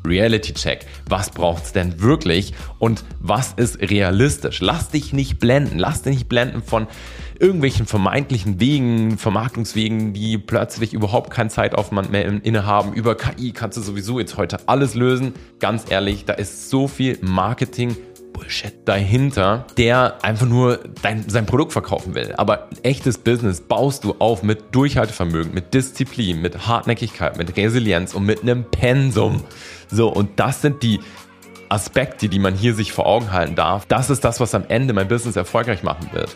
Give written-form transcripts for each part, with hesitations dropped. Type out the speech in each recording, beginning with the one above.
Reality-Check. Was braucht es denn wirklich und was ist realistisch? Lass dich nicht blenden. Lass dich nicht blenden von irgendwelchen vermeintlichen Wegen, Vermarktungswegen, die plötzlich überhaupt keinen Zeitaufwand mehr innehaben. Über KI kannst du sowieso jetzt heute alles lösen. Ganz ehrlich, da ist so viel Marketing-Bullshit dahinter, der einfach nur sein Produkt verkaufen will. Aber echtes Business baust du auf mit Durchhaltevermögen, mit Disziplin, mit Hartnäckigkeit, mit Resilienz und mit einem Pensum. So, und das sind die Aspekte, die man hier sich vor Augen halten darf. Das ist das, was am Ende mein Business erfolgreich machen wird.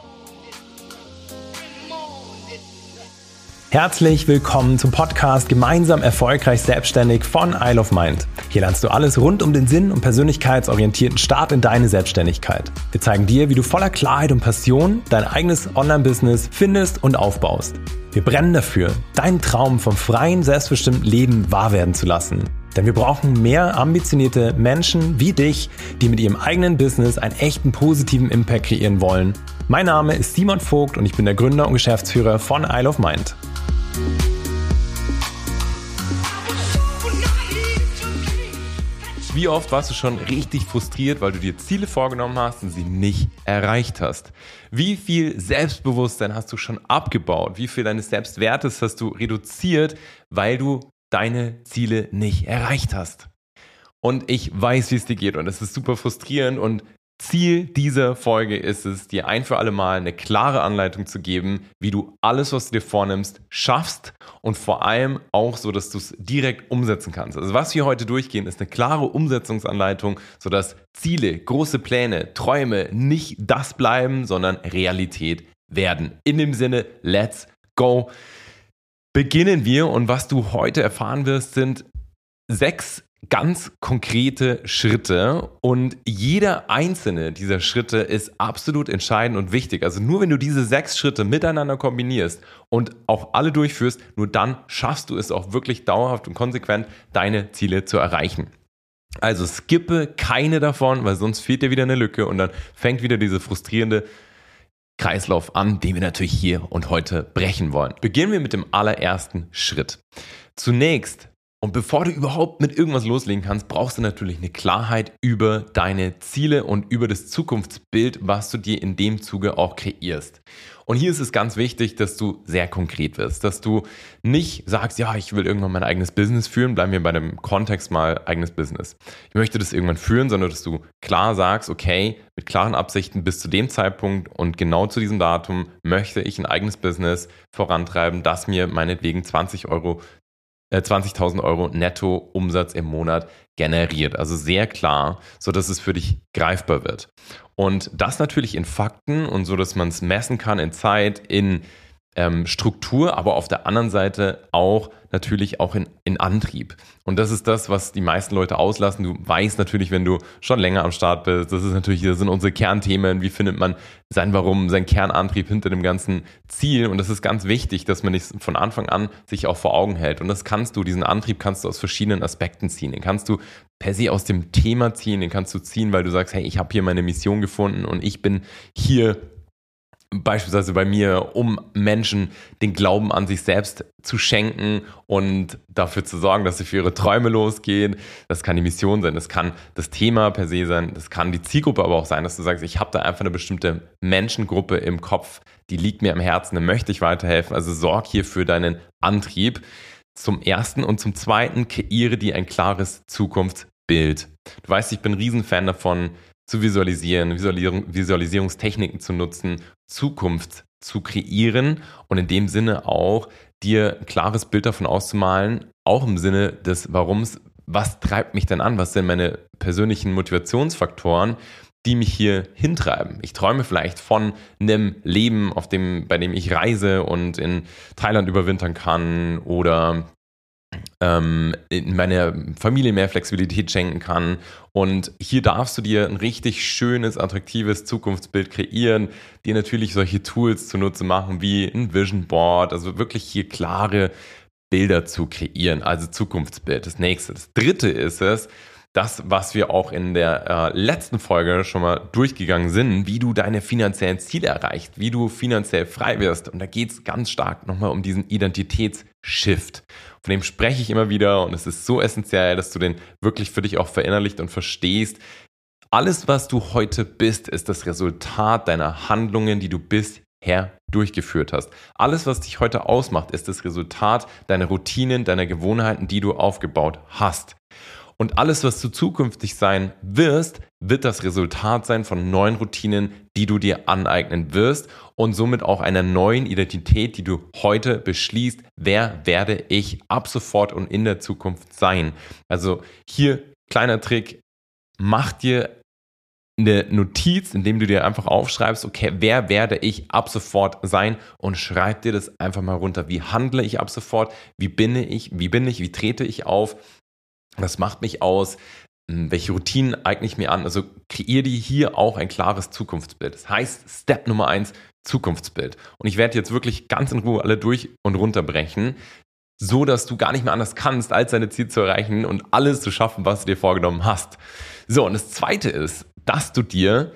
Herzlich willkommen zum Podcast Gemeinsam erfolgreich selbstständig von Isle of Mind. Hier lernst du alles rund um den Sinn und persönlichkeitsorientierten Start in deine Selbstständigkeit. Wir zeigen dir, wie du voller Klarheit und Passion dein eigenes Online-Business findest und aufbaust. Wir brennen dafür, deinen Traum vom freien, selbstbestimmten Leben wahr werden zu lassen. Denn wir brauchen mehr ambitionierte Menschen wie dich, die mit ihrem eigenen Business einen echten positiven Impact kreieren wollen. Mein Name ist Simon Vogt und ich bin der Gründer und Geschäftsführer von Isle of Mind. Wie oft warst du schon richtig frustriert, weil du dir Ziele vorgenommen hast und sie nicht erreicht hast? Wie viel Selbstbewusstsein hast du schon abgebaut? Wie viel deines Selbstwertes hast du reduziert, weil du deine Ziele nicht erreicht hast? Und ich weiß, wie es dir geht und es ist super frustrierend und Ziel dieser Folge ist es, dir ein für alle Mal eine klare Anleitung zu geben, wie du alles, was du dir vornimmst, schaffst und vor allem auch so, dass du es direkt umsetzen kannst. Also was wir heute durchgehen, ist eine klare Umsetzungsanleitung, sodass Ziele, große Pläne, Träume nicht das bleiben, sondern Realität werden. In dem Sinne, let's go! Beginnen wir und was du heute erfahren wirst, sind 6 ganz konkrete Schritte und jeder einzelne dieser Schritte ist absolut entscheidend und wichtig. Also nur wenn du diese 6 Schritte miteinander kombinierst und auch alle durchführst, nur dann schaffst du es auch wirklich dauerhaft und konsequent, deine Ziele zu erreichen. Also skippe keine davon, weil sonst fehlt dir wieder eine Lücke und dann fängt wieder diese frustrierende Kreislauf an, den wir natürlich hier und heute brechen wollen. Beginnen wir mit dem allerersten Schritt. Zunächst, und bevor du überhaupt mit irgendwas loslegen kannst, brauchst du natürlich eine Klarheit über deine Ziele und über das Zukunftsbild, was du dir in dem Zuge auch kreierst. Und hier ist es ganz wichtig, dass du sehr konkret wirst, dass du nicht sagst, ja, ich will irgendwann mein eigenes Business führen, bleiben wir bei dem Kontext mal eigenes Business. Ich möchte das irgendwann führen, sondern dass du klar sagst, okay, mit klaren Absichten bis zu dem Zeitpunkt und genau zu diesem Datum möchte ich ein eigenes Business vorantreiben, das mir meinetwegen 20.000 Euro Netto-Umsatz im Monat generiert. Also sehr klar, sodass es für dich greifbar wird. Und das natürlich in Fakten und so, dass man es messen kann in Zeit, in Struktur, aber auf der anderen Seite auch natürlich auch in Antrieb. Und das ist das, was die meisten Leute auslassen. Du weißt natürlich, wenn du schon länger am Start bist, das sind unsere Kernthemen. Wie findet man sein Warum, sein Kernantrieb hinter dem ganzen Ziel? Und das ist ganz wichtig, dass man es von Anfang an sich auch vor Augen hält. Und diesen Antrieb kannst du aus verschiedenen Aspekten ziehen. Den kannst du per se aus dem Thema ziehen, den kannst du ziehen, weil du sagst, hey, ich habe hier meine Mission gefunden und ich bin hier beispielsweise bei mir, um Menschen den Glauben an sich selbst zu schenken und dafür zu sorgen, dass sie für ihre Träume losgehen. Das kann die Mission sein, das kann das Thema per se sein, das kann die Zielgruppe aber auch sein, dass du sagst, ich habe da einfach eine bestimmte Menschengruppe im Kopf, die liegt mir am Herzen, da möchte ich weiterhelfen. Also sorg hier für deinen Antrieb. Zum Ersten und zum Zweiten kreiere dir ein klares Zukunftsbild. Du weißt, ich bin ein Riesenfan davon, zu visualisieren, Visualisierungstechniken zu nutzen, Zukunft zu kreieren und in dem Sinne auch dir ein klares Bild davon auszumalen, auch im Sinne des Warums, was treibt mich denn an, was sind meine persönlichen Motivationsfaktoren, die mich hier hintreiben. Ich träume vielleicht von einem Leben, bei dem ich reise und in Thailand überwintern kann oder in meiner Familie mehr Flexibilität schenken kann. Und hier darfst du dir ein richtig schönes, attraktives Zukunftsbild kreieren, dir natürlich solche Tools zunutze machen wie ein Vision Board, also wirklich hier klare Bilder zu kreieren, also Zukunftsbild. Das nächste. Das dritte ist es, das, was wir auch in der letzten Folge schon mal durchgegangen sind, wie du deine finanziellen Ziele erreichst, wie du finanziell frei wirst. Und da geht es ganz stark nochmal um diesen Identitätsshift. Von dem spreche ich immer wieder und es ist so essentiell, dass du den wirklich für dich auch verinnerlicht und verstehst. Alles, was du heute bist, ist das Resultat deiner Handlungen, die du bisher durchgeführt hast. Alles, was dich heute ausmacht, ist das Resultat deiner Routinen, deiner Gewohnheiten, die du aufgebaut hast. Und alles, was du zukünftig sein wirst, wird das Resultat sein von neuen Routinen, die du dir aneignen wirst und somit auch einer neuen Identität, die du heute beschließt, wer werde ich ab sofort und in der Zukunft sein. Also hier kleiner Trick, mach dir eine Notiz, indem du dir einfach aufschreibst, okay, wer werde ich ab sofort sein und schreib dir das einfach mal runter. Wie handle ich ab sofort? Wie bin ich? Wie trete ich auf? Was macht mich aus? Welche Routinen eigne ich mir an? Also kreier dir hier auch ein klares Zukunftsbild. Das heißt, Step Nummer 1, Zukunftsbild. Und ich werde jetzt wirklich ganz in Ruhe alle durch und runterbrechen, so dass du gar nicht mehr anders kannst, als deine Ziele zu erreichen und alles zu schaffen, was du dir vorgenommen hast. So, und das Zweite ist, dass du dir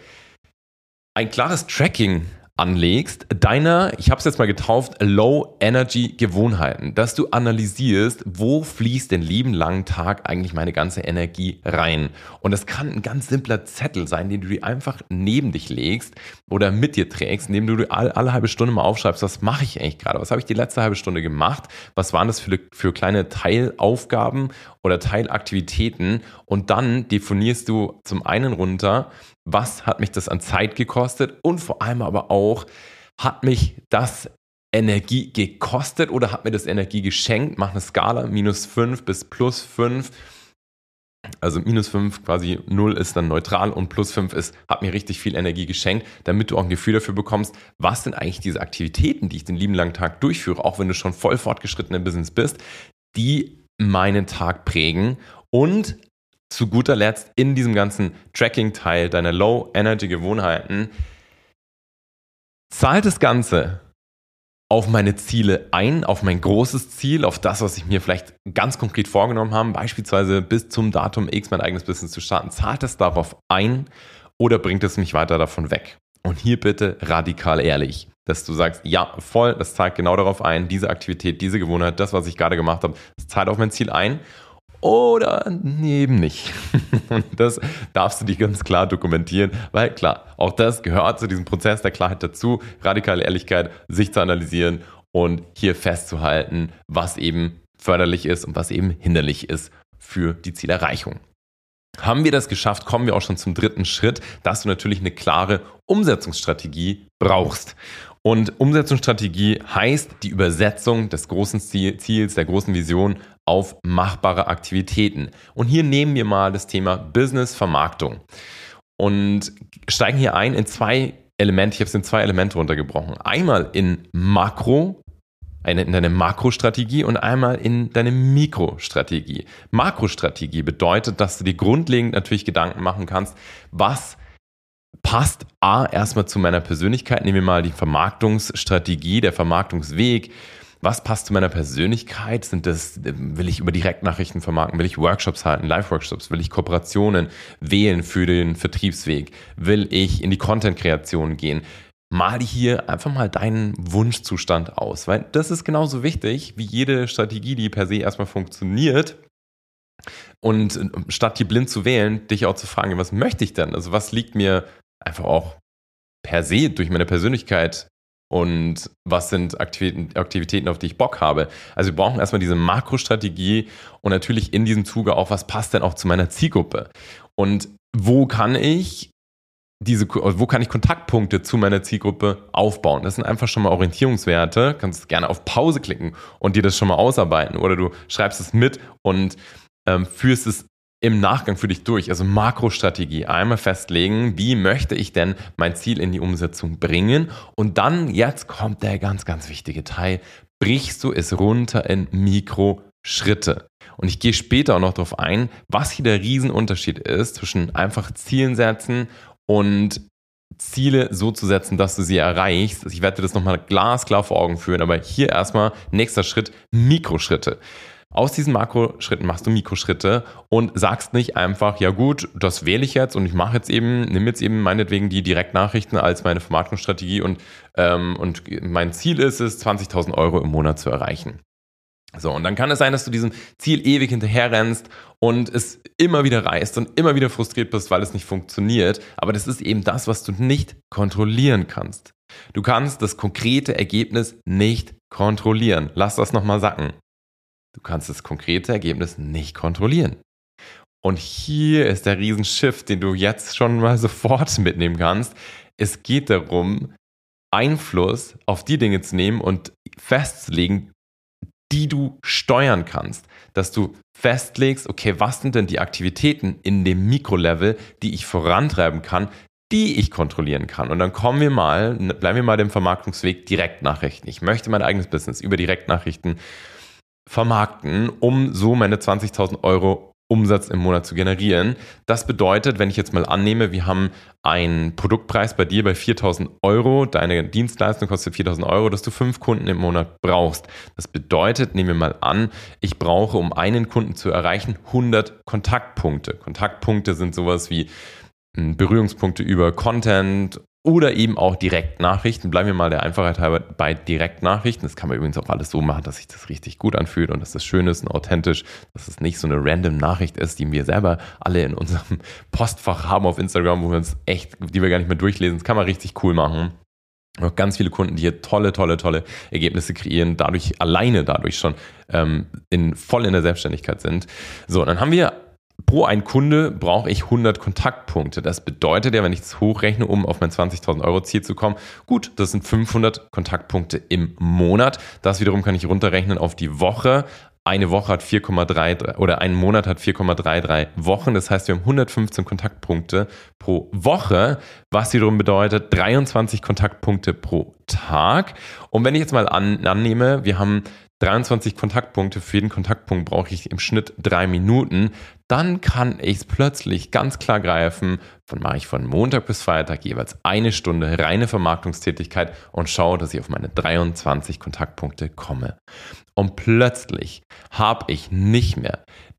ein klares Tracking anlegst, deiner, ich habe es jetzt mal getauft, Low-Energy-Gewohnheiten, dass du analysierst, wo fließt den lieben langen Tag eigentlich meine ganze Energie rein. Und das kann ein ganz simpler Zettel sein, den du dir einfach neben dich legst oder mit dir trägst, indem du dir alle halbe Stunde mal aufschreibst, was mache ich eigentlich gerade, was habe ich die letzte halbe Stunde gemacht, was waren das für kleine Teilaufgaben oder Teilaktivitäten und dann definierst du zum einen runter, was hat mich das an Zeit gekostet und vor allem aber auch, hat mich das Energie gekostet oder hat mir das Energie geschenkt? Mach eine Skala, -5 bis +5. Also -5 quasi 0 ist dann neutral und +5 ist, hat mir richtig viel Energie geschenkt, damit du auch ein Gefühl dafür bekommst, was sind eigentlich diese Aktivitäten, die ich den lieben langen Tag durchführe, auch wenn du schon voll fortgeschritten im Business bist, die meinen Tag prägen und zu guter Letzt in diesem ganzen Tracking-Teil deiner Low-Energy-Gewohnheiten zahlt das Ganze auf meine Ziele ein, auf mein großes Ziel, auf das, was ich mir vielleicht ganz konkret vorgenommen habe, beispielsweise bis zum Datum X mein eigenes Business zu starten. Zahlt es darauf ein oder bringt es mich weiter davon weg? Und hier bitte radikal ehrlich, dass du sagst, ja, voll, das zahlt genau darauf ein, diese Aktivität, diese Gewohnheit, das, was ich gerade gemacht habe, das zahlt auf mein Ziel ein. Oder eben nicht. Und das darfst du dir ganz klar dokumentieren, weil klar, auch das gehört zu diesem Prozess der Klarheit dazu, radikale Ehrlichkeit, sich zu analysieren und hier festzuhalten, was eben förderlich ist und was eben hinderlich ist für die Zielerreichung. Haben wir das geschafft, kommen wir auch schon zum dritten Schritt, dass du natürlich eine klare Umsetzungsstrategie brauchst. Und Umsetzungsstrategie heißt die Übersetzung des großen Ziels, der großen Vision auf machbare Aktivitäten. Und hier nehmen wir mal das Thema Business-Vermarktung und steigen hier ein in zwei Elemente. Ich habe es in zwei Elemente runtergebrochen. Einmal in deine Makrostrategie und einmal in deine Mikrostrategie. Makrostrategie bedeutet, dass du dir grundlegend natürlich Gedanken machen kannst, was passt erstmal zu meiner Persönlichkeit, nehmen wir mal die Vermarktungsstrategie, der Vermarktungsweg. Was passt zu meiner Persönlichkeit? Will ich über Direktnachrichten vermarkten? Will ich Workshops halten, Live-Workshops? Will ich Kooperationen wählen für den Vertriebsweg? Will ich in die Content-Kreation gehen? Mal hier einfach mal deinen Wunschzustand aus, weil das ist genauso wichtig wie jede Strategie, die per se erstmal funktioniert. Und statt hier blind zu wählen, dich auch zu fragen, was möchte ich denn? Also was liegt mir einfach auch per se durch meine Persönlichkeit und was sind Aktivitäten, auf die ich Bock habe? Also wir brauchen erstmal diese Makrostrategie und natürlich in diesem Zuge auch, was passt denn auch zu meiner Zielgruppe? Und wo kann ich Kontaktpunkte zu meiner Zielgruppe aufbauen? Das sind einfach schon mal Orientierungswerte. Du kannst gerne auf Pause klicken und dir das schon mal ausarbeiten oder du schreibst es mit und führst es im Nachgang für dich durch. Also Makrostrategie, einmal festlegen, wie möchte ich denn mein Ziel in die Umsetzung bringen und dann, jetzt kommt der ganz, ganz wichtige Teil, brichst du es runter in Mikroschritte. Und ich gehe später auch noch darauf ein, was hier der Riesenunterschied ist zwischen einfach Zielen setzen und Ziele so zu setzen, dass du sie erreichst. Ich werde dir das nochmal glasklar vor Augen führen, aber hier erstmal nächster Schritt, Mikroschritte. Aus diesen Makroschritten machst du Mikroschritte und sagst nicht einfach, ja gut, das wähle ich jetzt und ich nehme jetzt eben meinetwegen die Direktnachrichten als meine Vermarktungsstrategie und mein Ziel ist es, 20.000 Euro im Monat zu erreichen. So, und dann kann es sein, dass du diesem Ziel ewig hinterherrennst und es immer wieder reißt und immer wieder frustriert bist, weil es nicht funktioniert. Aber das ist eben das, was du nicht kontrollieren kannst. Du kannst das konkrete Ergebnis nicht kontrollieren. Lass das nochmal sacken. Du kannst das konkrete Ergebnis nicht kontrollieren. Und hier ist der Riesenshift, den du jetzt schon mal sofort mitnehmen kannst. Es geht darum, Einfluss auf die Dinge zu nehmen und festzulegen, die du steuern kannst. Dass du festlegst, okay, was sind denn die Aktivitäten in dem Mikrolevel, die ich vorantreiben kann, die ich kontrollieren kann. Und dann bleiben wir mal dem Vermarktungsweg Direktnachrichten. Ich möchte mein eigenes Business über Direktnachrichten vermarkten, um so meine 20.000 Euro Umsatz im Monat zu generieren. Das bedeutet, wenn ich jetzt mal annehme, wir haben einen Produktpreis bei dir bei 4.000 Euro, deine Dienstleistung kostet 4.000 Euro, dass du 5 Kunden im Monat brauchst. Das bedeutet, nehmen wir mal an, ich brauche, um einen Kunden zu erreichen, 100 Kontaktpunkte. Kontaktpunkte sind sowas wie Berührungspunkte über Content oder eben auch Direktnachrichten. Bleiben wir mal der Einfachheit halber bei Direktnachrichten. Das kann man übrigens auch alles so machen, dass sich das richtig gut anfühlt und dass das schön ist und authentisch, dass es nicht so eine random Nachricht ist, die wir selber alle in unserem Postfach haben auf Instagram, die wir gar nicht mehr durchlesen. Das kann man richtig cool machen. Auch ganz viele Kunden, die hier tolle Ergebnisse kreieren, alleine dadurch schon voll in der Selbstständigkeit sind. So, dann haben wir pro ein Kunde brauche ich 100 Kontaktpunkte. Das bedeutet ja, wenn ich das hochrechne, um auf mein 20.000 Euro Ziel zu kommen, gut, das sind 500 Kontaktpunkte im Monat. Das wiederum kann ich runterrechnen auf die Woche. Eine Woche hat 4,33 oder ein Monat hat 4,33 Wochen. Das heißt, wir haben 115 Kontaktpunkte pro Woche, was wiederum bedeutet 23 Kontaktpunkte pro Tag. Und wenn ich jetzt mal annehme, wir haben 23 Kontaktpunkte, für jeden Kontaktpunkt brauche ich im Schnitt 3 Minuten, dann kann ich es plötzlich ganz klar greifen, mache ich von Montag bis Freitag jeweils 1 Stunde reine Vermarktungstätigkeit und schaue, dass ich auf meine 23 Kontaktpunkte komme. Und plötzlich habe ich nicht mehr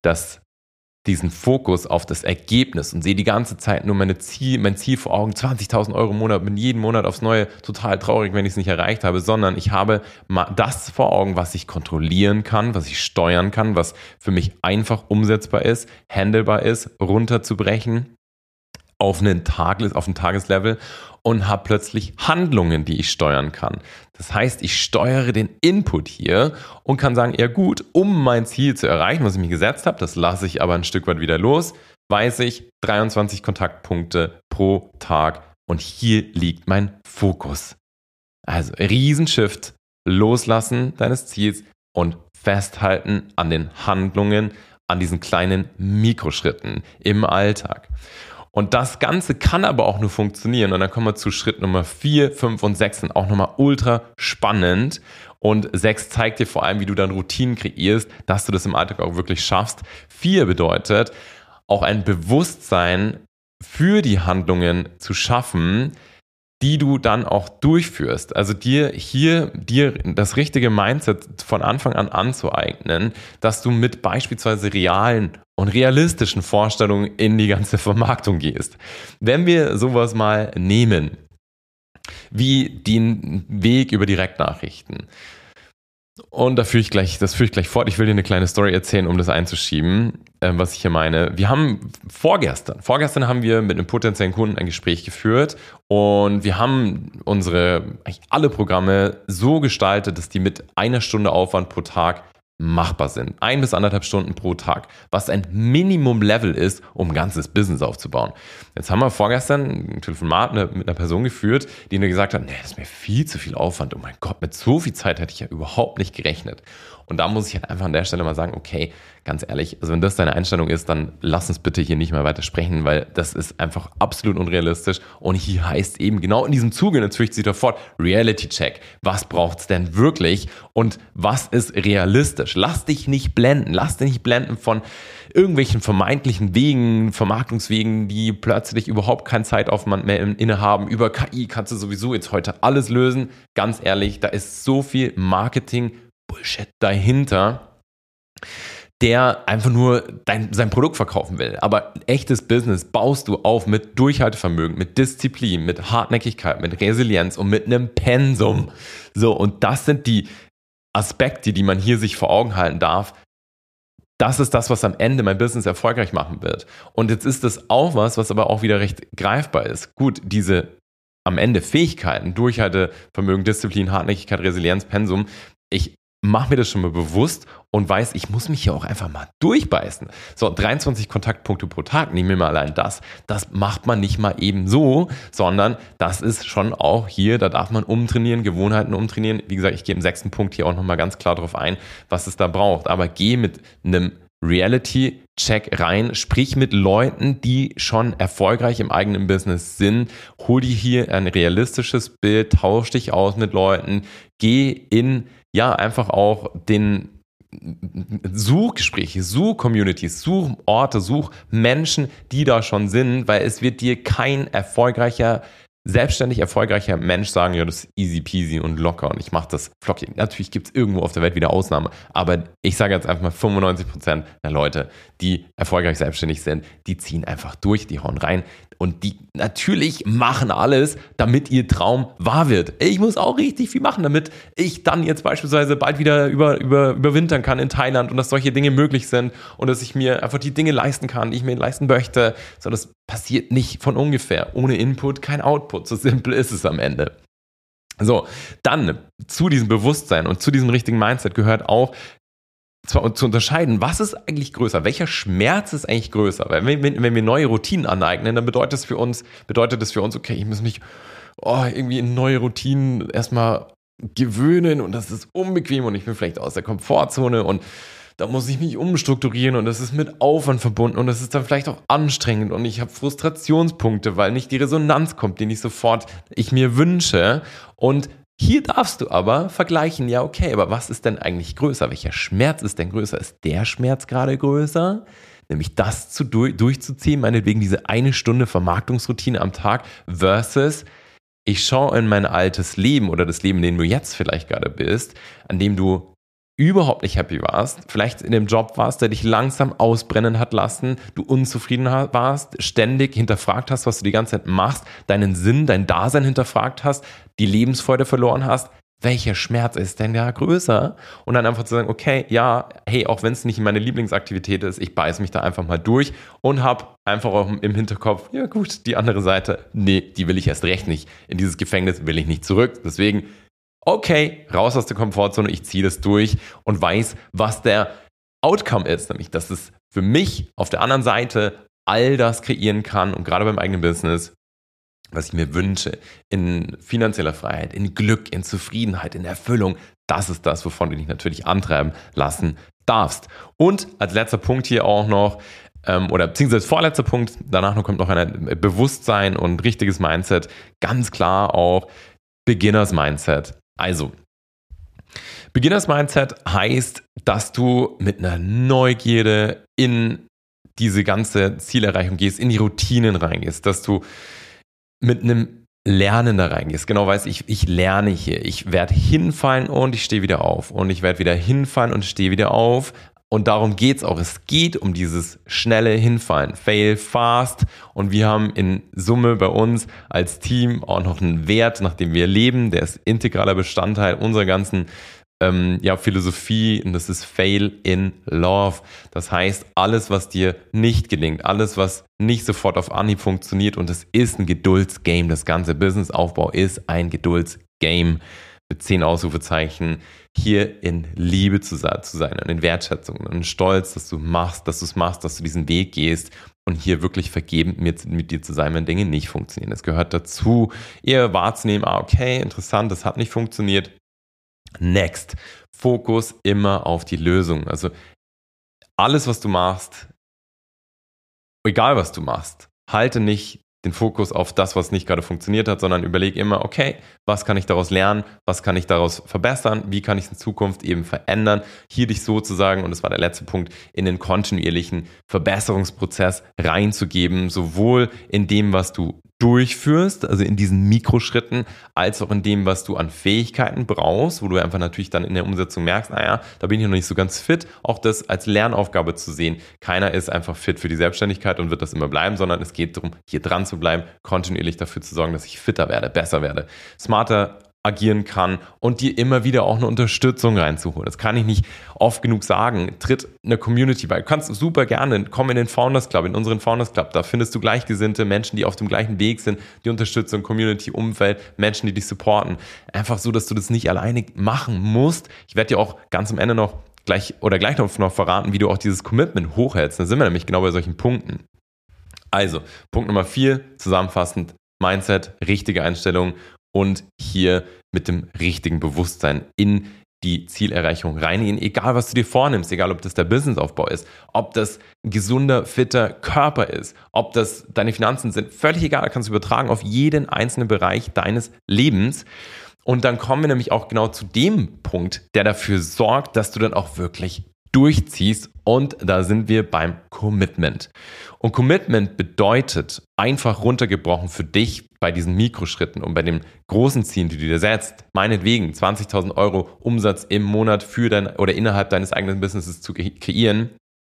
diesen Fokus auf das Ergebnis und sehe die ganze Zeit nur mein Ziel vor Augen, 20.000 Euro im Monat, bin jeden Monat aufs Neue total traurig, wenn ich es nicht erreicht habe, sondern ich habe das vor Augen, was ich kontrollieren kann, was ich steuern kann, was für mich einfach umsetzbar ist, handelbar ist, runterzubrechen auf ein Tageslevel und habe plötzlich Handlungen, die ich steuern kann. Das heißt, ich steuere den Input hier und kann sagen, ja gut, um mein Ziel zu erreichen, was ich mir gesetzt habe, das lasse ich aber ein Stück weit wieder los, weiß ich, 23 Kontaktpunkte pro Tag und hier liegt mein Fokus. Also Riesenshift, loslassen deines Ziels und festhalten an den Handlungen, an diesen kleinen Mikroschritten im Alltag. Und das Ganze kann aber auch nur funktionieren. Und dann kommen wir zu Schritt Nummer 4, 5 und 6, sind auch nochmal ultra spannend. Und 6 zeigt dir vor allem, wie du dann Routinen kreierst, dass du das im Alltag auch wirklich schaffst. 4 bedeutet, auch ein Bewusstsein für die Handlungen zu schaffen, die du dann auch durchführst. Also dir das richtige Mindset von Anfang an anzueignen, dass du mit beispielsweise realen und realistischen Vorstellungen in die ganze Vermarktung gehst. Wenn wir sowas mal nehmen, wie den Weg über Direktnachrichten, und das führe ich gleich fort. Ich will dir eine kleine Story erzählen, um das einzuschieben, was ich hier meine. Wir haben vorgestern haben wir mit einem potenziellen Kunden ein Gespräch geführt und wir haben alle Programme so gestaltet, dass die mit 1 Stunde Aufwand pro Tag machbar sind. 1 bis 1,5 Stunden pro Tag, was ein Minimum-Level ist, um ein ganzes Business aufzubauen. Jetzt haben wir vorgestern ein Telefonat mit einer Person geführt, die mir gesagt hat, nee, das ist mir viel zu viel Aufwand. Oh mein Gott, mit so viel Zeit hätte ich ja überhaupt nicht gerechnet. Und da muss ich halt einfach an der Stelle mal sagen, okay, ganz ehrlich, also wenn das deine Einstellung ist, dann lass uns bitte hier nicht mehr weiter sprechen, weil das ist einfach absolut unrealistisch. Und hier heißt eben genau in diesem Zuge, natürlich zieht er fort, Reality Check. Was braucht es denn wirklich und was ist realistisch? Lass dich nicht blenden von irgendwelchen vermeintlichen Wegen, Vermarktungswegen, die plötzlich überhaupt keinen Zeitaufwand mehr innehaben. Über KI kannst du sowieso jetzt heute alles lösen. Ganz ehrlich, da ist so viel Marketing Bullshit dahinter, der einfach nur sein Produkt verkaufen will. Aber echtes Business baust du auf mit Durchhaltevermögen, mit Disziplin, mit Hartnäckigkeit, mit Resilienz und mit einem Pensum. So, und das sind die Aspekte, die man hier sich vor Augen halten darf. Das ist das, was am Ende mein Business erfolgreich machen wird. Und jetzt ist das auch was aber auch wieder recht greifbar ist. Gut, diese am Ende Fähigkeiten, Durchhaltevermögen, Disziplin, Hartnäckigkeit, Resilienz, Pensum, ich mache mir das schon mal bewusst und weiß, ich muss mich hier auch einfach mal durchbeißen. So, 23 Kontaktpunkte pro Tag, nehmen wir mal allein das macht man nicht mal eben so, sondern das ist schon auch hier, da darf man umtrainieren, Gewohnheiten umtrainieren. Wie gesagt, ich gehe im 6. Punkt hier auch nochmal ganz klar drauf ein, was es da braucht. Aber geh mit einem Reality-Check rein, sprich mit Leuten, die schon erfolgreich im eigenen Business sind, hol dir hier ein realistisches Bild, tausch dich aus mit Leuten, geh in einfach auch den Suchgespräche, Such-Communities, Suchorte, Suchmenschen, die da schon sind, weil es wird dir kein selbstständig erfolgreicher Mensch sagen, ja, das ist easy peasy und locker und ich mache das flockig. Natürlich gibt es irgendwo auf der Welt wieder Ausnahme, aber ich sage jetzt einfach mal 95% der Leute, die erfolgreich selbstständig sind, die ziehen einfach durch, die hauen rein und die natürlich machen alles, damit ihr Traum wahr wird. Ich muss auch richtig viel machen, damit ich dann jetzt beispielsweise bald wieder überwintern kann in Thailand und dass solche Dinge möglich sind und dass ich mir einfach die Dinge leisten kann, die ich mir leisten möchte. So, das passiert nicht von ungefähr. Ohne Input kein Output. So simpel ist es am Ende. So, dann zu diesem Bewusstsein und zu diesem richtigen Mindset gehört auch, zwar zu unterscheiden, was ist eigentlich größer, welcher Schmerz ist eigentlich größer, weil wenn wir neue Routinen aneignen, dann bedeutet das für uns, okay, ich muss mich irgendwie in neue Routinen erstmal gewöhnen und das ist unbequem und ich bin vielleicht aus der Komfortzone und da muss ich mich umstrukturieren und das ist mit Aufwand verbunden und das ist dann vielleicht auch anstrengend und ich habe Frustrationspunkte, weil nicht die Resonanz kommt, die ich mir wünsche. Und hier darfst du aber vergleichen, ja okay, aber was ist denn eigentlich größer? Welcher Schmerz ist denn größer? Ist der Schmerz gerade größer? Nämlich das durchzuziehen, meinetwegen diese 1 Stunde Vermarktungsroutine am Tag versus ich schaue in mein altes Leben oder das Leben, in dem du jetzt vielleicht gerade bist, an dem du überhaupt nicht happy warst, vielleicht in dem Job warst, der dich langsam ausbrennen hat lassen, du unzufrieden warst, ständig hinterfragt hast, was du die ganze Zeit machst, deinen Sinn, dein Dasein hinterfragt hast, die Lebensfreude verloren hast. Welcher Schmerz ist denn da größer? Und dann einfach zu sagen, okay, ja, hey, auch wenn es nicht meine Lieblingsaktivität ist, ich beiße mich da einfach mal durch und habe einfach auch im Hinterkopf, ja gut, die andere Seite, nee, die will ich erst recht nicht. In dieses Gefängnis will ich nicht zurück. Deswegen okay, raus aus der Komfortzone, ich ziehe das durch und weiß, was der Outcome ist. Nämlich, dass es für mich auf der anderen Seite all das kreieren kann und gerade beim eigenen Business, was ich mir wünsche, in finanzieller Freiheit, in Glück, in Zufriedenheit, in Erfüllung. Das ist das, wovon du dich natürlich antreiben lassen darfst. Und als letzter Punkt hier auch noch, oder beziehungsweise vorletzter Punkt, danach kommt noch ein Bewusstsein und richtiges Mindset. Ganz klar auch Beginners Mindset. Also, Beginners Mindset heißt, dass du mit einer Neugierde in diese ganze Zielerreichung gehst, in die Routinen reingehst, dass du mit einem Lernen da reingehst. Genau weißt, ich lerne hier. Ich werde hinfallen und ich stehe wieder auf. Und ich werde wieder hinfallen und stehe wieder auf. Und darum geht's auch. Es geht um dieses schnelle Hinfallen. Fail fast. Und wir haben in Summe bei uns als Team auch noch einen Wert, nach dem wir leben. Der ist integraler Bestandteil unserer ganzen Philosophie. Und das ist Fail in Love. Das heißt, alles, was dir nicht gelingt, alles, was nicht sofort auf Anhieb funktioniert. Und es ist ein Geduldsgame. Das ganze Businessaufbau ist ein Geduldsgame. Mit 10 Ausrufezeichen, hier in Liebe zu sein und in Wertschätzung und in Stolz, dass du es machst, dass du diesen Weg gehst und hier wirklich vergebend mit dir zu sein, wenn Dinge nicht funktionieren. Es gehört dazu, eher wahrzunehmen, okay, interessant, das hat nicht funktioniert. Next, Fokus immer auf die Lösung. Also alles, was du machst, egal was du machst, halte nicht den Fokus auf das, was nicht gerade funktioniert hat, sondern überleg immer, okay, was kann ich daraus lernen, was kann ich daraus verbessern, wie kann ich es in Zukunft eben verändern, hier dich sozusagen, und das war der letzte Punkt, in den kontinuierlichen Verbesserungsprozess reinzugeben, sowohl in dem, was du durchführst, also in diesen Mikroschritten, als auch in dem, was du an Fähigkeiten brauchst, wo du einfach natürlich dann in der Umsetzung merkst, naja, da bin ich noch nicht so ganz fit, auch das als Lernaufgabe zu sehen. Keiner ist einfach fit für die Selbstständigkeit und wird das immer bleiben, sondern es geht darum, hier dran zu bleiben, kontinuierlich dafür zu sorgen, dass ich fitter werde, besser werde, smarter agieren kann und dir immer wieder auch eine Unterstützung reinzuholen. Das kann ich nicht oft genug sagen. Tritt eine Community bei. Du kannst super gerne, komm in den Founders Club, in unseren Founders Club. Da findest du Gleichgesinnte, Menschen, die auf dem gleichen Weg sind, die Unterstützung, Community, Umfeld, Menschen, die dich supporten. Einfach so, dass du das nicht alleine machen musst. Ich werde dir auch ganz am Ende noch gleich noch verraten, wie du auch dieses Commitment hochhältst. Da sind wir nämlich genau bei solchen Punkten. Also, Punkt Nummer 4, zusammenfassend, Mindset, richtige Einstellung und hier mit dem richtigen Bewusstsein in die Zielerreichung reingehen, egal was du dir vornimmst, egal ob das der Businessaufbau ist, ob das ein gesunder, fitter Körper ist, ob das deine Finanzen sind, völlig egal, kannst du übertragen auf jeden einzelnen Bereich deines Lebens. Und dann kommen wir nämlich auch genau zu dem Punkt, der dafür sorgt, dass du dann auch wirklich durchziehst, und da sind wir beim Commitment. Und Commitment bedeutet, einfach runtergebrochen für dich bei diesen Mikroschritten und bei den großen Zielen, die du dir setzt, meinetwegen 20.000 Euro Umsatz im Monat für dein oder innerhalb deines eigenen Businesses zu kreieren,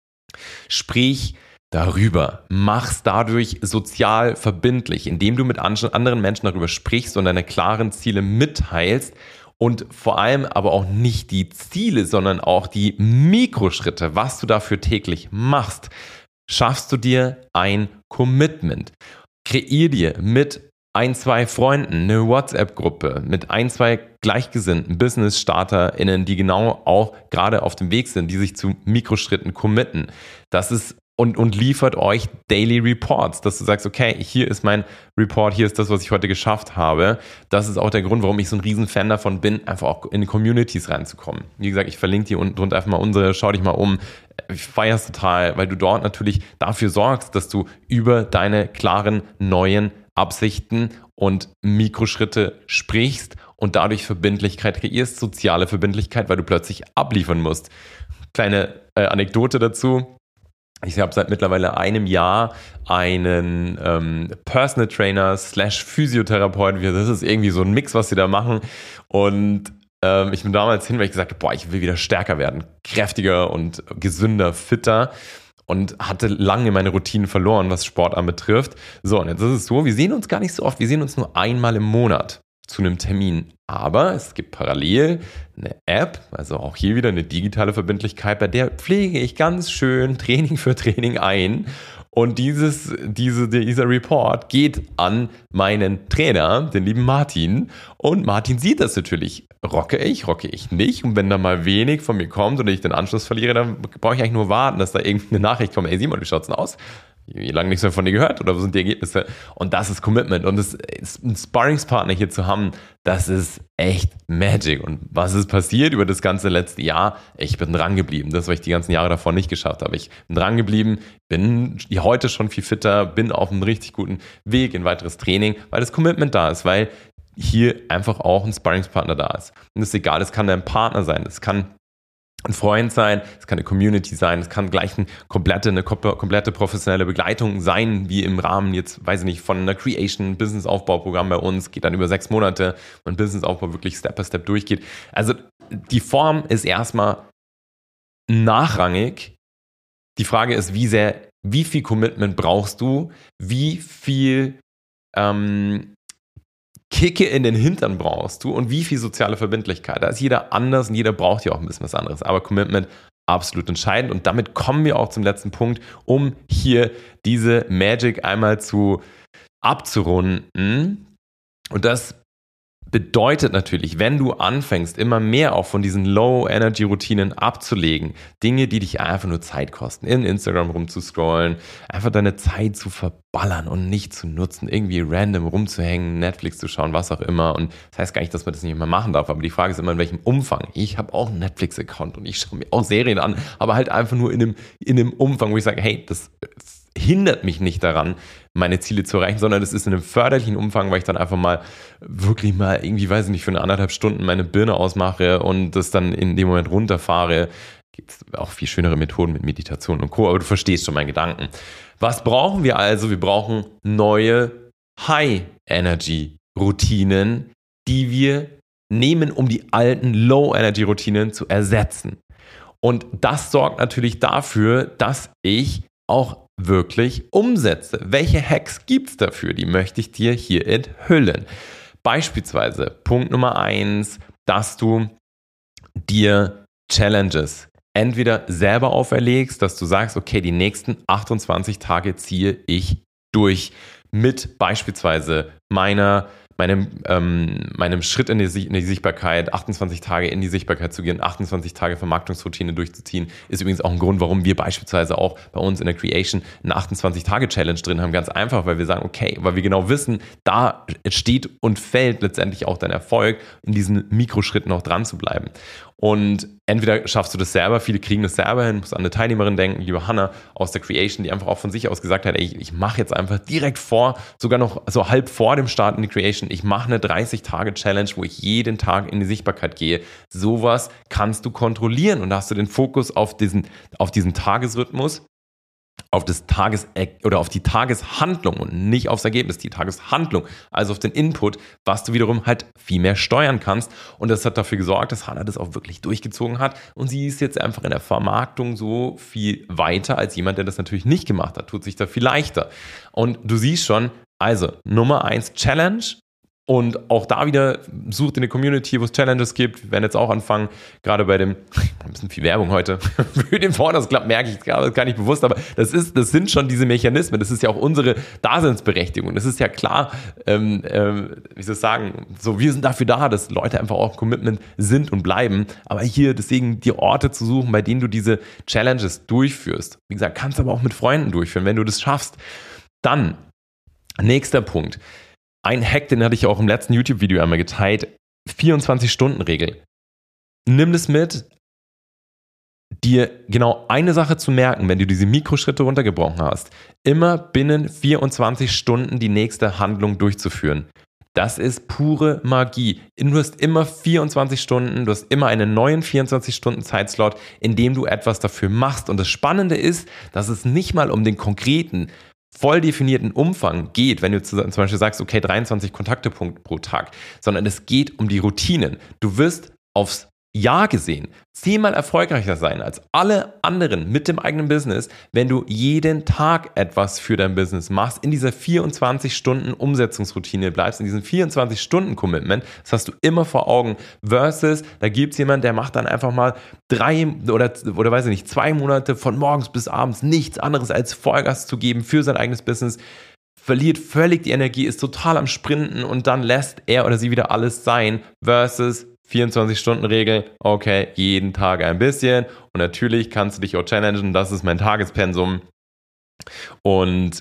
sprich darüber, mach's dadurch sozial verbindlich, indem du mit anderen Menschen darüber sprichst und deine klaren Ziele mitteilst. Und vor allem aber auch nicht die Ziele, sondern auch die Mikroschritte, was du dafür täglich machst, schaffst du dir ein Commitment. Kreier dir mit 1, 2 Freunden eine WhatsApp-Gruppe mit 1, 2 gleichgesinnten Business-StarterInnen, die genau auch gerade auf dem Weg sind, die sich zu Mikroschritten committen. Das ist und liefert euch Daily Reports, dass du sagst, okay, hier ist mein Report, hier ist das, was ich heute geschafft habe. Das ist auch der Grund, warum ich so ein riesen Fan davon bin, einfach auch in die Communities reinzukommen. Wie gesagt, ich verlinke dir unten drunter einfach mal unsere, schau dich mal um. Ich feiere es total, weil du dort natürlich dafür sorgst, dass du über deine klaren neuen Absichten und Mikroschritte sprichst und dadurch Verbindlichkeit kreierst, soziale Verbindlichkeit, weil du plötzlich abliefern musst. Kleine Anekdote dazu. Ich habe seit mittlerweile einem Jahr einen Personal Trainer / Physiotherapeuten. Das ist irgendwie so ein Mix, was sie da machen. Und ich bin damals hin, weil ich gesagt habe, boah, ich will wieder stärker werden, kräftiger und gesünder, fitter. Und hatte lange meine Routinen verloren, was Sport anbetrifft. So, und jetzt ist es so, wir sehen uns gar nicht so oft. Wir sehen uns nur einmal im Monat zu einem Termin. Aber es gibt parallel eine App, also auch hier wieder eine digitale Verbindlichkeit, bei der pflege ich ganz schön Training für Training ein. Und dieser Report geht an meinen Trainer, den lieben Martin. Und Martin sieht das natürlich. Rocke ich nicht. Und wenn da mal wenig von mir kommt oder ich den Anschluss verliere, dann brauche ich eigentlich nur warten, dass da irgendeine Nachricht kommt. Ey Simon, wie schaut's denn aus? Wie lange nichts mehr von dir gehört oder was sind die Ergebnisse? Und das ist Commitment. Und das ist ein Sparringspartner hier zu haben, das ist echt Magic. Und was ist passiert über das ganze letzte Jahr? Ich bin dran geblieben. Das, was ich die ganzen Jahre davor nicht geschafft habe. Ich bin dran geblieben, bin heute schon viel fitter, bin auf einem richtig guten Weg in weiteres Training, weil das Commitment da ist, weil hier einfach auch ein Sparringspartner da ist. Und das ist egal, es kann dein Partner sein, es kann ein Freund sein, es kann eine Community sein, es kann gleich eine komplette professionelle Begleitung sein, wie im Rahmen jetzt, weiß ich nicht, von einer Creation, Business-Aufbauprogramm bei uns, geht dann über 6 Monate, und Business-Aufbau wirklich Step by Step durchgeht. Also die Form ist erstmal nachrangig. Die Frage ist, wie viel Commitment brauchst du, wie viel Kicke in den Hintern brauchst du und wie viel soziale Verbindlichkeit. Da ist jeder anders und jeder braucht ja auch ein bisschen was anderes. Aber Commitment absolut entscheidend. Und damit kommen wir auch zum letzten Punkt, um hier diese Magic einmal abzurunden. Und das bedeutet natürlich, wenn du anfängst, immer mehr auch von diesen Low-Energy-Routinen abzulegen, Dinge, die dich einfach nur Zeit kosten, in Instagram rumzuscrollen, einfach deine Zeit zu verballern und nicht zu nutzen, irgendwie random rumzuhängen, Netflix zu schauen, was auch immer. Und das heißt gar nicht, dass man das nicht mehr machen darf, aber die Frage ist immer, in welchem Umfang. Ich habe auch einen Netflix-Account und ich schaue mir auch Serien an, aber halt einfach nur in einem Umfang, wo ich sage, hey, das hindert mich nicht daran, meine Ziele zu erreichen, sondern das ist in einem förderlichen Umfang, weil ich dann einfach mal wirklich mal irgendwie, weiß ich nicht, für 1,5 Stunden meine Birne ausmache und das dann in dem Moment runterfahre. Gibt es auch viel schönere Methoden mit Meditation und Co., aber du verstehst schon meinen Gedanken. Was brauchen wir also? Wir brauchen neue High-Energy-Routinen, die wir nehmen, um die alten Low-Energy-Routinen zu ersetzen. Und das sorgt natürlich dafür, dass ich auch wirklich umsetze. Welche Hacks gibt es dafür? Die möchte ich dir hier enthüllen. Beispielsweise Punkt Nummer 1, dass du dir Challenges entweder selber auferlegst, dass du sagst, okay, die nächsten 28 Tage ziehe ich durch mit beispielsweise meinem Schritt in die Sichtbarkeit, 28 Tage in die Sichtbarkeit zu gehen, 28 Tage Vermarktungsroutine durchzuziehen, ist übrigens auch ein Grund, warum wir beispielsweise auch bei uns in der Creation eine 28-Tage-Challenge drin haben. Ganz einfach, weil wir sagen, okay, weil wir genau wissen, da steht und fällt letztendlich auch dein Erfolg, in diesen Mikroschritten auch dran zu bleiben. Und entweder schaffst du das selber, viele kriegen das selber hin, musst an eine Teilnehmerin denken, liebe Hannah aus der Creation, die einfach auch von sich aus gesagt hat, ey, ich mache jetzt einfach direkt sogar noch so halb vor dem Start in die Creation, ich mache eine 30-Tage-Challenge, wo ich jeden Tag in die Sichtbarkeit gehe. Sowas kannst du kontrollieren und da hast du den Fokus auf diesen Tagesrhythmus, auf die Tageshandlung und nicht aufs Ergebnis, die Tageshandlung, also auf den Input, was du wiederum halt viel mehr steuern kannst. Und das hat dafür gesorgt, dass Hannah das auch wirklich durchgezogen hat. Und sie ist jetzt einfach in der Vermarktung so viel weiter als jemand, der das natürlich nicht gemacht hat, tut sich da viel leichter. Und du siehst schon, also Nummer 1 Challenge. Und auch da wieder sucht in der Community, wo es Challenges gibt. Wir werden jetzt auch anfangen, gerade bei dem, ein bisschen viel Werbung heute, für den Founders Club merke ich gar nicht bewusst, aber das sind schon diese Mechanismen. Das ist ja auch unsere Daseinsberechtigung. Das ist ja klar, wie soll ich sagen, so wir sind dafür da, dass Leute einfach auch Commitment sind und bleiben. Aber hier deswegen die Orte zu suchen, bei denen du diese Challenges durchführst. Wie gesagt, kannst aber auch mit Freunden durchführen, wenn du das schaffst. Dann, nächster Punkt. Ein Hack, den hatte ich auch im letzten YouTube-Video einmal geteilt, 24-Stunden-Regel. Nimm das mit, dir genau eine Sache zu merken, wenn du diese Mikroschritte runtergebrochen hast, immer binnen 24 Stunden die nächste Handlung durchzuführen. Das ist pure Magie. Du hast immer 24 Stunden, du hast immer einen neuen 24-Stunden-Zeitslot, in dem du etwas dafür machst. Und das Spannende ist, dass es nicht mal um den konkreten, voll definierten Umfang geht, wenn du zum Beispiel sagst, okay, 23 Kontakte pro Tag, sondern es geht um die Routinen. Du wirst aufs Jahr gesehen 10-mal erfolgreicher sein als alle anderen mit dem eigenen Business, wenn du jeden Tag etwas für dein Business machst, in dieser 24-Stunden-Umsetzungsroutine bleibst, in diesem 24-Stunden-Commitment. Das hast du immer vor Augen. Versus, da gibt es jemanden, der macht dann einfach mal 3 oder weiß ich nicht, 2 Monate von morgens bis abends nichts anderes als Vollgas zu geben für sein eigenes Business, verliert völlig die Energie, ist total am Sprinten und dann lässt er oder sie wieder alles sein. Versus 24-Stunden-Regel, okay, jeden Tag ein bisschen und natürlich kannst du dich auch challengen, das ist mein Tagespensum und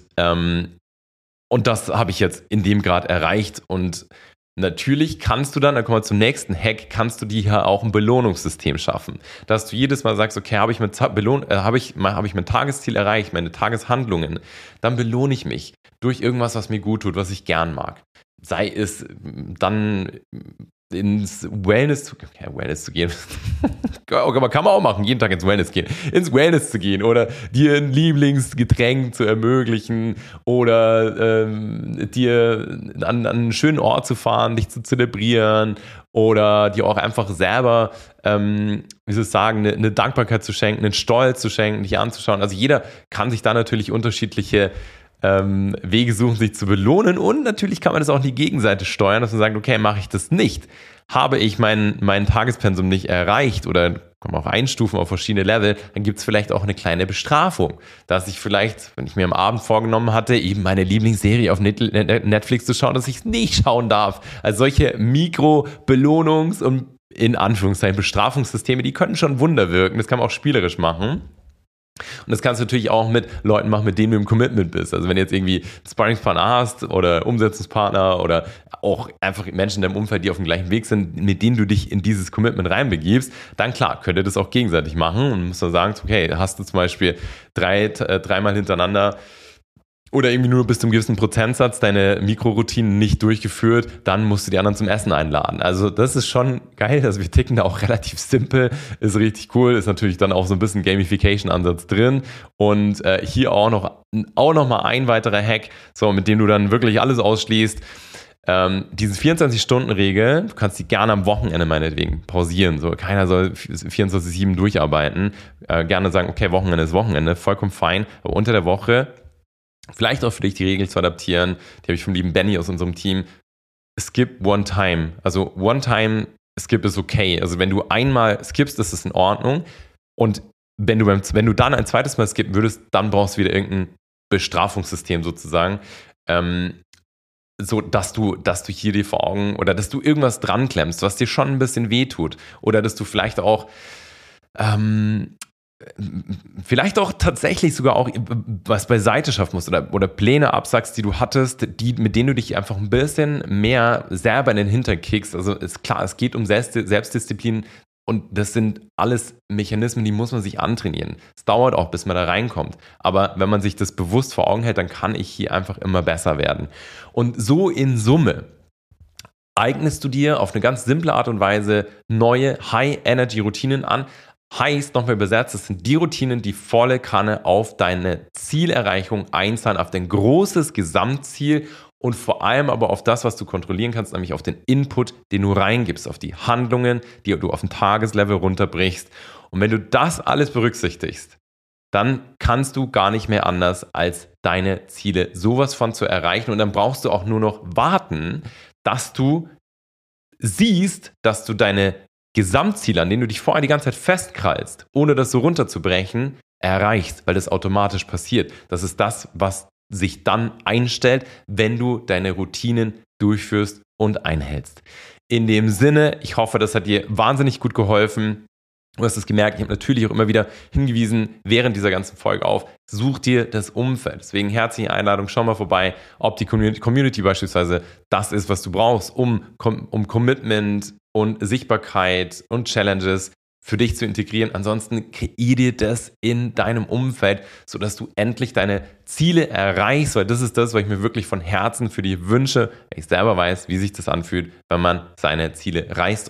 das habe ich jetzt in dem Grad erreicht und natürlich kannst du dann kommen wir zum nächsten Hack, kannst du dir hier auch ein Belohnungssystem schaffen, dass du jedes Mal sagst, okay, habe ich mein Tagesziel erreicht, meine Tageshandlungen, dann belohne ich mich durch irgendwas, was mir gut tut, was ich gern mag. Sei es dann ins Wellness zu gehen. Aber kann man auch machen, jeden Tag ins Wellness zu gehen oder dir ein Lieblingsgetränk zu ermöglichen oder dir an einen schönen Ort zu fahren, dich zu zelebrieren oder dir auch einfach selber, eine Dankbarkeit zu schenken, einen Stolz zu schenken, dich anzuschauen. Also jeder kann sich da natürlich unterschiedliche Wege suchen, sich zu belohnen und natürlich kann man das auch in die Gegenseite steuern, dass man sagt, okay, mache ich das nicht, habe ich mein Tagespensum nicht erreicht oder kann man auch einstufen auf verschiedene Level, dann gibt es vielleicht auch eine kleine Bestrafung, dass ich vielleicht, wenn ich mir am Abend vorgenommen hatte, eben meine Lieblingsserie auf Netflix zu schauen, dass ich es nicht schauen darf. Also solche Mikro-Belohnungs- und in Anführungszeichen Bestrafungssysteme, die können schon Wunder wirken, das kann man auch spielerisch machen. Und das kannst du natürlich auch mit Leuten machen, mit denen du im Commitment bist. Also wenn du jetzt irgendwie einen Sparringspartner hast oder Umsetzungspartner oder auch einfach Menschen in deinem Umfeld, die auf dem gleichen Weg sind, mit denen du dich in dieses Commitment reinbegibst, dann klar, könnt ihr das auch gegenseitig machen und musst dann sagen, okay, hast du zum Beispiel dreimal hintereinander oder irgendwie nur bis zu einem gewissen Prozentsatz deine Mikroroutinen nicht durchgeführt, dann musst du die anderen zum Essen einladen. Also das ist schon geil, also wir ticken da auch relativ simpel, ist richtig cool, ist natürlich dann auch so ein bisschen Gamification-Ansatz drin und hier auch noch mal ein weiterer Hack, so mit dem du dann wirklich alles ausschließt. Diese 24-Stunden-Regel, du kannst die gerne am Wochenende meinetwegen pausieren. So, keiner soll 24/7 durcharbeiten. Gerne sagen, okay, Wochenende ist Wochenende, vollkommen fein. Aber unter der Woche vielleicht auch für dich die Regel zu adaptieren. Die habe ich vom lieben Benny aus unserem Team. Skip one time. Also one time skip ist okay. Also wenn du einmal skippst, ist es in Ordnung. Und wenn du dann ein zweites Mal skippen würdest, dann brauchst du wieder irgendein Bestrafungssystem sozusagen. So, dass du hier dir vor Augen oder dass du irgendwas dran klemmst, was dir schon ein bisschen wehtut. Oder dass du vielleicht auch tatsächlich sogar auch was beiseite schaffen musst oder Pläne absagst, die du hattest, mit denen du dich einfach ein bisschen mehr selber in den Hintern kickst. Also ist klar, es geht um Selbstdisziplin und das sind alles Mechanismen, die muss man sich antrainieren. Es dauert auch, bis man da reinkommt. Aber wenn man sich das bewusst vor Augen hält, dann kann ich hier einfach immer besser werden. Und so in Summe eignest du dir auf eine ganz simple Art und Weise neue High-Energy-Routinen an. Heißt, nochmal übersetzt, das sind die Routinen, die volle Kanne auf deine Zielerreichung einzahlen, auf dein großes Gesamtziel und vor allem aber auf das, was du kontrollieren kannst, nämlich auf den Input, den du reingibst, auf die Handlungen, die du auf ein Tageslevel runterbrichst. Und wenn du das alles berücksichtigst, dann kannst du gar nicht mehr anders, als deine Ziele sowas von zu erreichen. Und dann brauchst du auch nur noch warten, dass du siehst, dass du deine Gesamtziele, an denen du dich vorher die ganze Zeit festkrallst, ohne das so runterzubrechen, erreichst, weil das automatisch passiert. Das ist das, was sich dann einstellt, wenn du deine Routinen durchführst und einhältst. In dem Sinne, ich hoffe, das hat dir wahnsinnig gut geholfen. Du hast es gemerkt, ich habe natürlich auch immer wieder hingewiesen, während dieser ganzen Folge auf, such dir das Umfeld. Deswegen herzliche Einladung, schau mal vorbei, ob die Community beispielsweise das ist, was du brauchst, um Commitment und Sichtbarkeit und Challenges für dich zu integrieren. Ansonsten kreier dir das in deinem Umfeld, sodass du endlich deine Ziele erreichst, weil das ist das, was ich mir wirklich von Herzen für dich wünsche, weil ich selber weiß, wie sich das anfühlt, wenn man seine Ziele reißt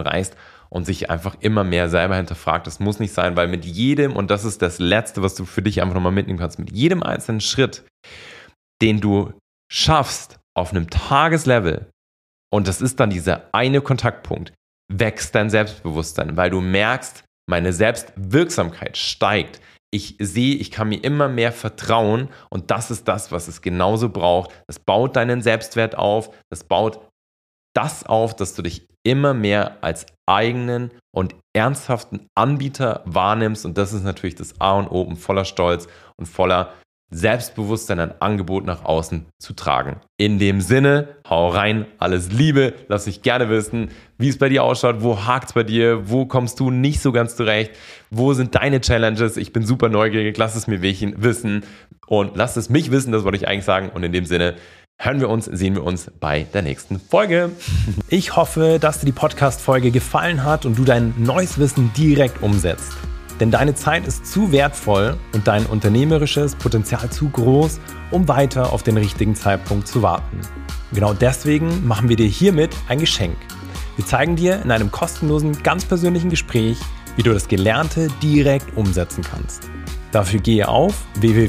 und sich einfach immer mehr selber hinterfragt. Das muss nicht sein, weil mit jedem, und das ist das Letzte, was du für dich einfach nochmal mitnehmen kannst, mit jedem einzelnen Schritt, den du schaffst auf einem Tageslevel, und das ist dann dieser eine Kontaktpunkt, wächst dein Selbstbewusstsein, weil du merkst, meine Selbstwirksamkeit steigt. Ich sehe, ich kann mir immer mehr vertrauen und das ist das, was es genauso braucht. Das baut deinen Selbstwert auf, das baut das auf, dass du dich immer mehr als eigenen und ernsthaften Anbieter wahrnimmst und das ist natürlich das A und O, um voller Stolz und voller Selbstbewusstsein ein Angebot nach außen zu tragen. In dem Sinne, hau rein, alles Liebe, lass mich gerne wissen, wie es bei dir ausschaut, wo hakt es bei dir, wo kommst du nicht so ganz zurecht, wo sind deine Challenges, ich bin super neugierig, lass es mir wissen und lass es mich wissen, das wollte ich eigentlich sagen und in dem Sinne, sehen wir uns bei der nächsten Folge. Ich hoffe, dass dir die Podcast-Folge gefallen hat und du dein neues Wissen direkt umsetzt. Denn deine Zeit ist zu wertvoll und dein unternehmerisches Potenzial zu groß, um weiter auf den richtigen Zeitpunkt zu warten. Genau deswegen machen wir dir hiermit ein Geschenk. Wir zeigen dir in einem kostenlosen, ganz persönlichen Gespräch, wie du das Gelernte direkt umsetzen kannst. Dafür gehe auf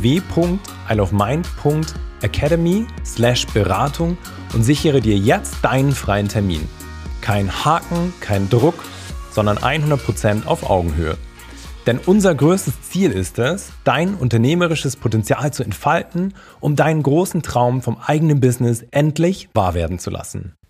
www.isleofmind.academy/Beratung und sichere dir jetzt deinen freien Termin. Kein Haken, kein Druck, sondern 100% auf Augenhöhe. Denn unser größtes Ziel ist es, dein unternehmerisches Potenzial zu entfalten, um deinen großen Traum vom eigenen Business endlich wahr werden zu lassen.